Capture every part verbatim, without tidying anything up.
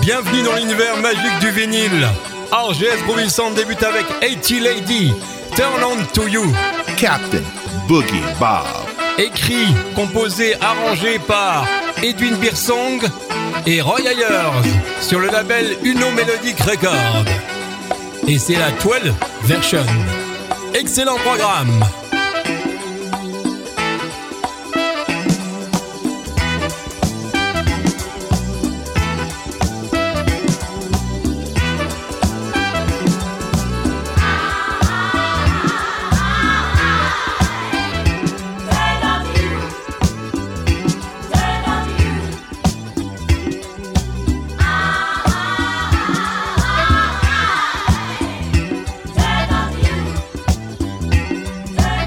Bienvenue dans l'univers magique du vinyle. R G S Groovy Sound débute avec eighty Lady, Turn On To You. Captain Boogie Bob. Écrit, composé, arrangé par Edwin Beersong et Roy Ayers sur le label Uno Melodic Records. Et c'est la douze version. Excellent programme. Turn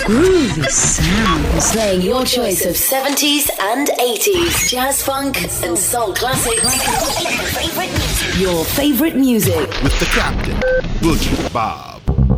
Groovy sounds. Playing your choice of seventies and eighties, jazz funk and soul classics. Your favorite music. With the captain, Boogie Bob.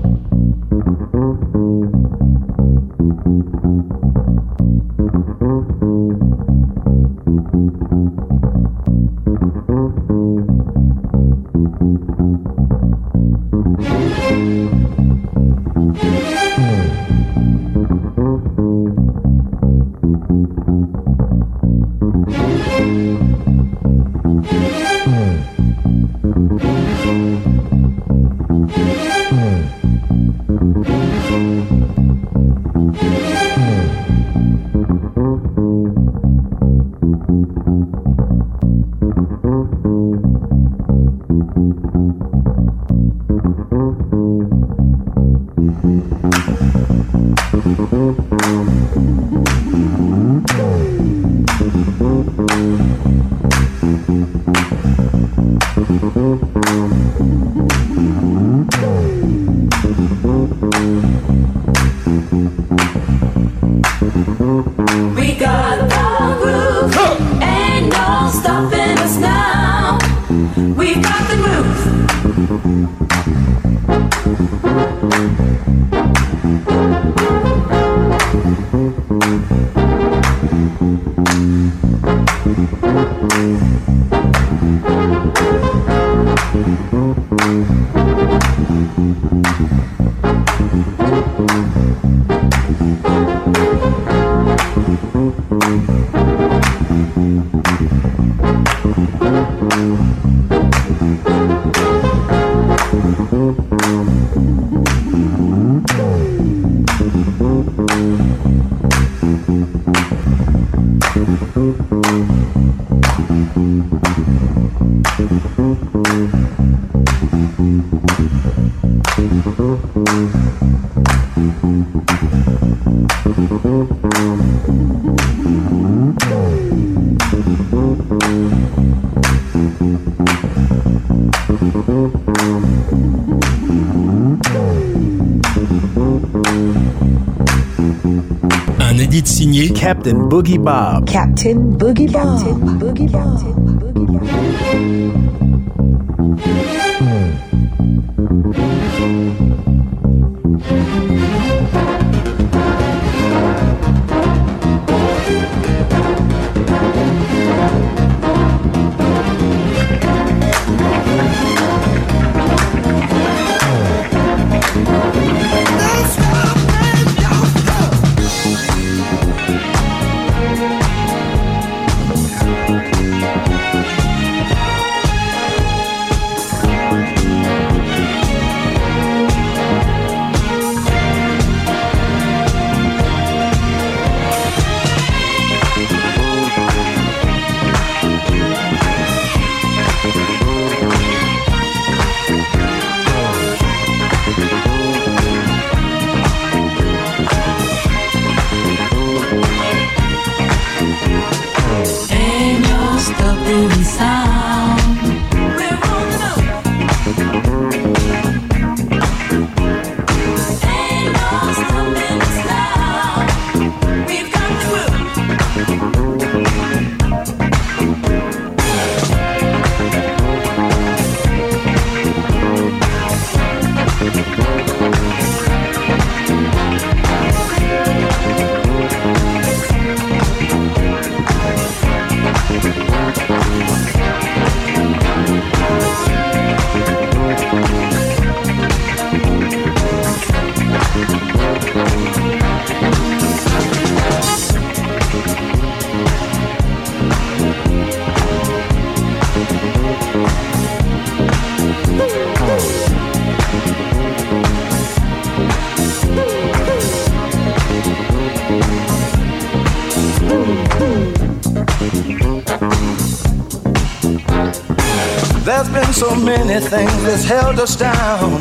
Un edit signé Captain Boogie Bob. Captain Boogie Bob. Captain Boogie Bob. Boogie Bob. There's been so many things that's held us down,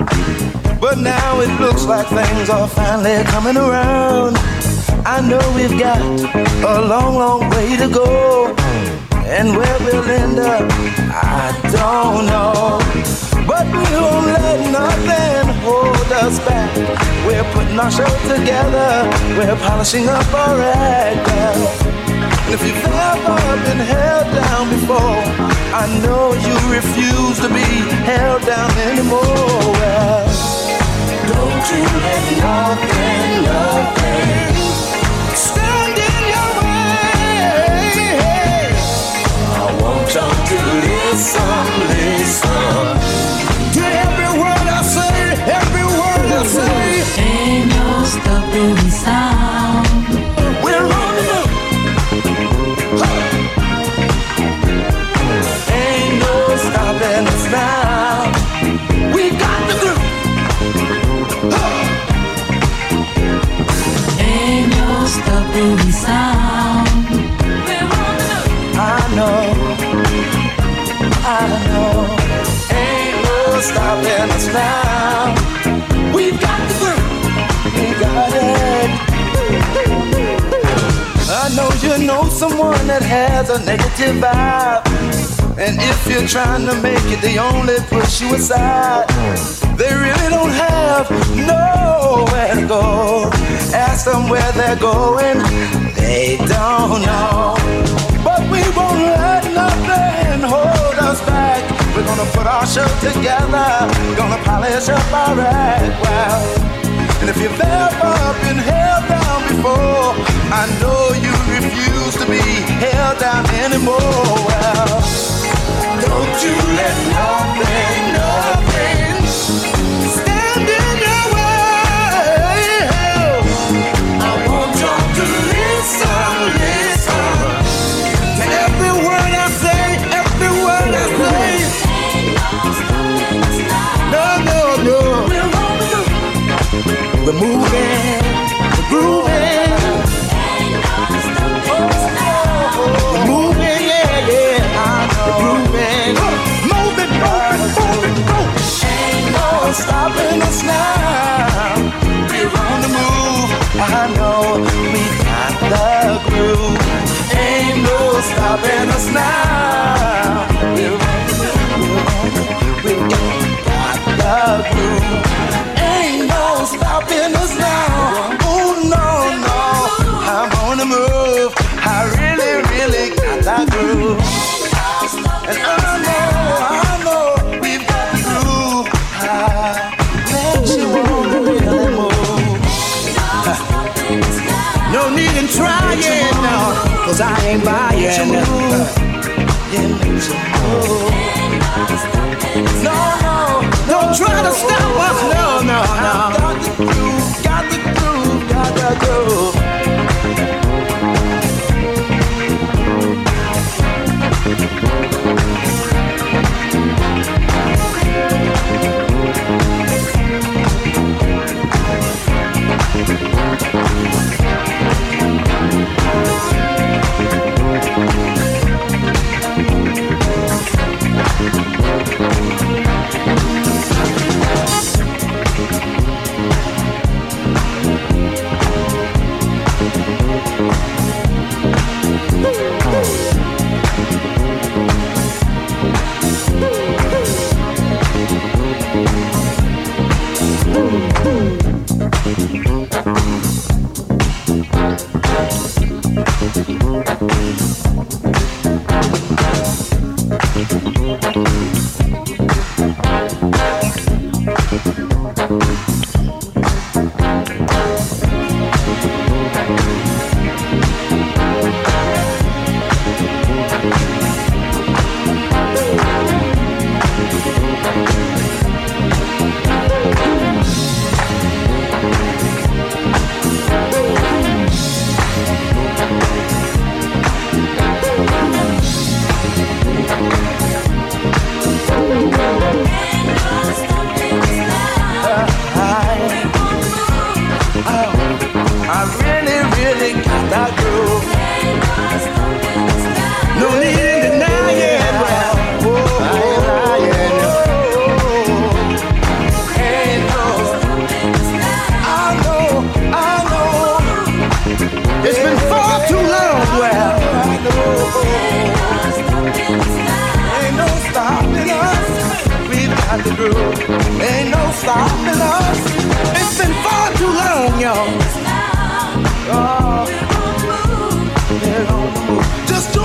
but now it looks like things are finally coming around. I know we've got a long, long way to go, and where we'll end up, I don't know. But we won't let nothing hold us back. We're putting our show together. We're polishing up our act. And if you've ever been held down before, I know you refuse to be held down anymore. Well, don't you let nothing, nothing stand in your way. I want y'all to listen, listen to every word I say, every word I say. Ain't no stopping the sound. We're on the move. Ain't no stopping us now. We got the groove. Ain't no stopping the sound. We're on the move. I know, I know. Ain't no stopping us now. We got the groove. We got it. I know you know someone that has a negative vibe, and if you're trying to make it, they only push you aside. They really don't have nowhere to go. Ask them where they're going, they don't know. But we won't let nothing hold us back. We're gonna put our show together, gonna polish up our act. Well, and if you've ever been held down before, I know you refuse to be held down anymore. Well, don't you let nothing, nothing stand in your way. I want y'all to listen, listen to every word I say, every word I say. No, no, no. We're moving, we're grooving. We're moving, yeah, yeah. We're grooving. Moving, moving, moving, moving. Ain't no stopping us now. We're on the move. I know we got the groove. Ain't no stopping us now. We're on the move. We got the groove. Ain't no stopping us now. Oh no, no, I'm on the move. I really, really got that groove. And I know, I know, we've got the groove. I let you want to really move. No need in trying, no, cause I ain't buying. Yeah, no, no, don't try to stop us, no, no, no. Got the groove, got the groove, got the groove.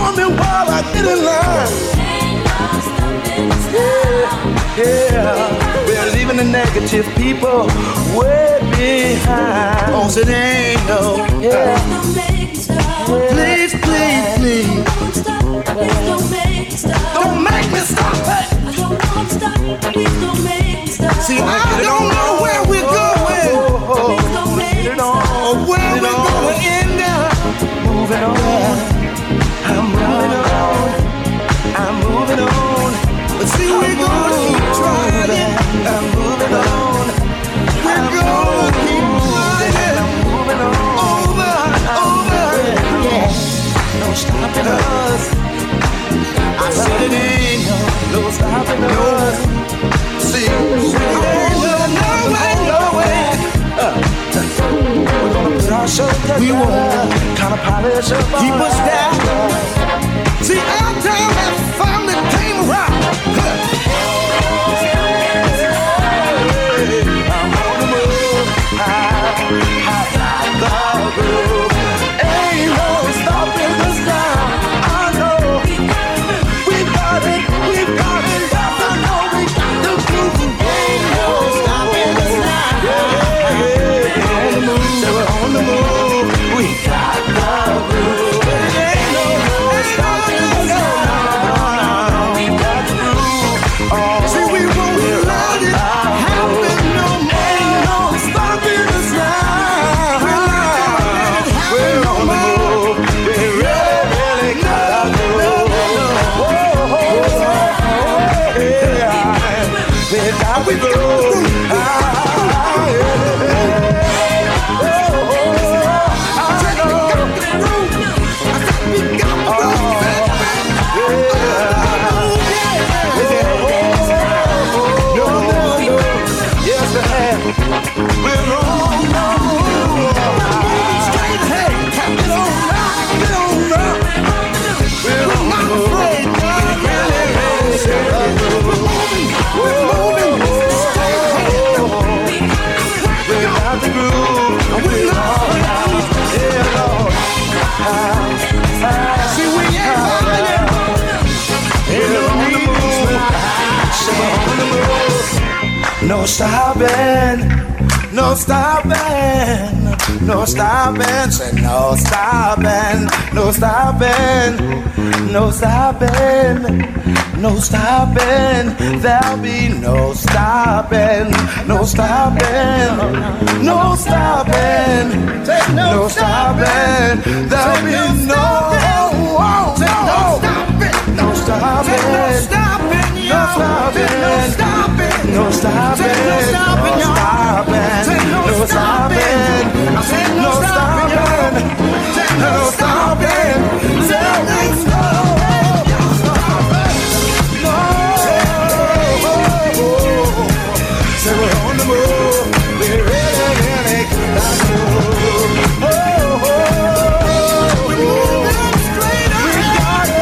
on me while I get in line. Yeah, yeah. We're leaving the negative people way behind. Oh, so they ain't no. Yeah. Please, please, please. Don't make me stop. Hey. See, I don't know where we're going, or where we're going to end up. Moving on, I'm moving on, I'm moving on. But see, we're gonna keep trying. I'm moving on, we're gonna keep trying. I'm moving on, over, over. Yeah, no stopping us. I said it ain't no, no stopping us. See, ain't no, no way, no way. Uh, we're gonna put our show together. We won't kind of polish up, keep us down. See, our time has finally came around. I'm on the move, high, high, high, the groove. Ain't no stopping us now. I know we got it, we got it. Yes, I know we got the groove. Ain't no stopping us now. Yeah, yeah, yeah. On the move, so we're on the move. We got the groove. Ain't no stopping us now. We got the groove. Oh, see, we won't let it happen no more. Ain't no stopping us now. We're on the move. We really, really got the groove. We got the groove. Ah, yeah. I said we got the groove. I said we got the groove. No, no, no. Yes, I have. We're on the move. Moving straight ahead. Get on up, get on up. We're on the move. Really, really straight. We're moving, we're moving straight ahead. We got the groove. We're on out. Yeah, Lord. See, we ain't falling. We're on the move. So we're on the move. No stopping, no stopping, no stopping. Say no stopping, no stopping, no stopping, no stopping. There'll be no stopping, no stopping, no stopping, no stopping. There'll be no, no, no stopping, no stopping, no stopping, no stopping, no stopping, no stopping, no stopping, no stopping, no stopping, no stopping, no stopping, there is no stopping, no. So we're on the move, we're really, really got to move. Oh, oh, we're moving straight ahead. We got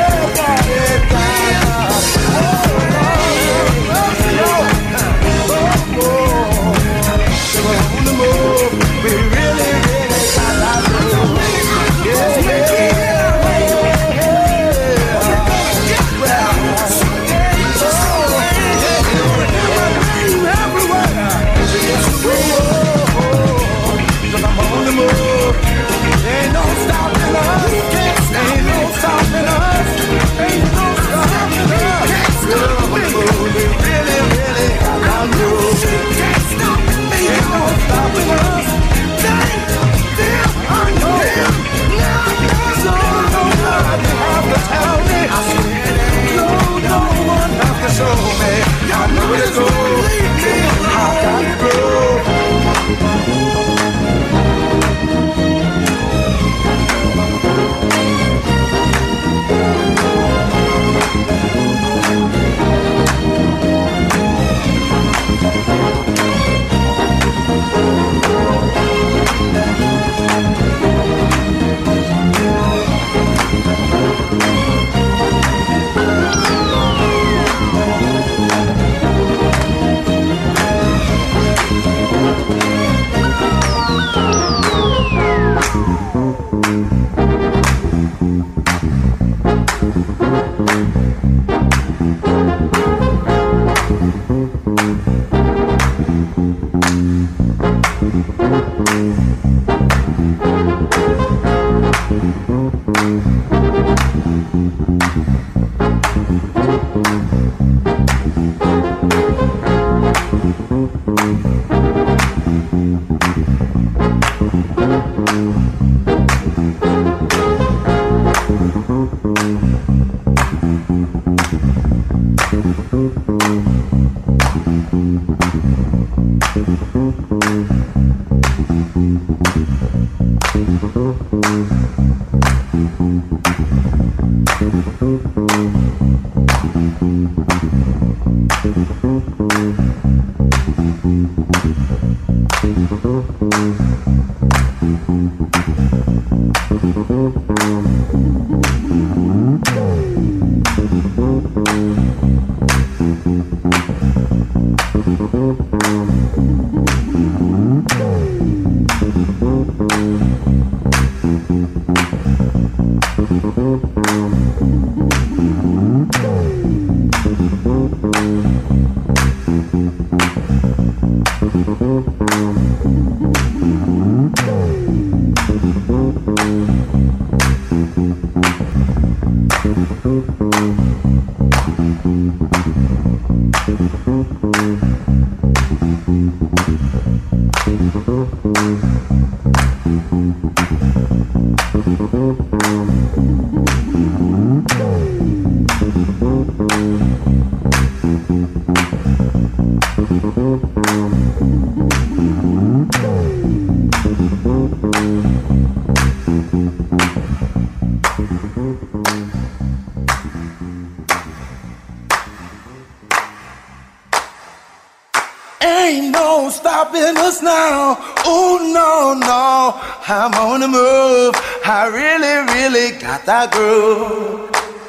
Ain't no stopping us now. Oh no, no, I'm on the move. I really, really got that groove.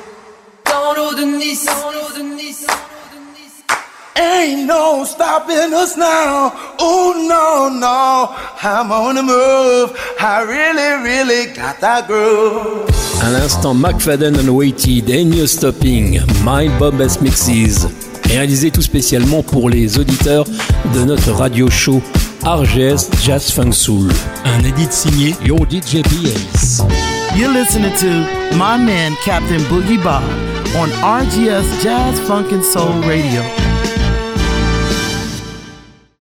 Dans l'eau de Nice, dans l'eau de Nice, dans l'eau de Nice. Ain't no stopping us now. Oh no, no, I'm on the move. I really, really got that groove. À l'instant, McFadden and Weighty, Ain't No Stopping, My Bob S Mixes, réalisé tout spécialement pour les auditeurs de notre radio show R G S Jazz Funk Soul. Un edit signé Yo D J P S. You're listening to my man Captain Boogie Bob on R G S Jazz Funk and Soul Radio.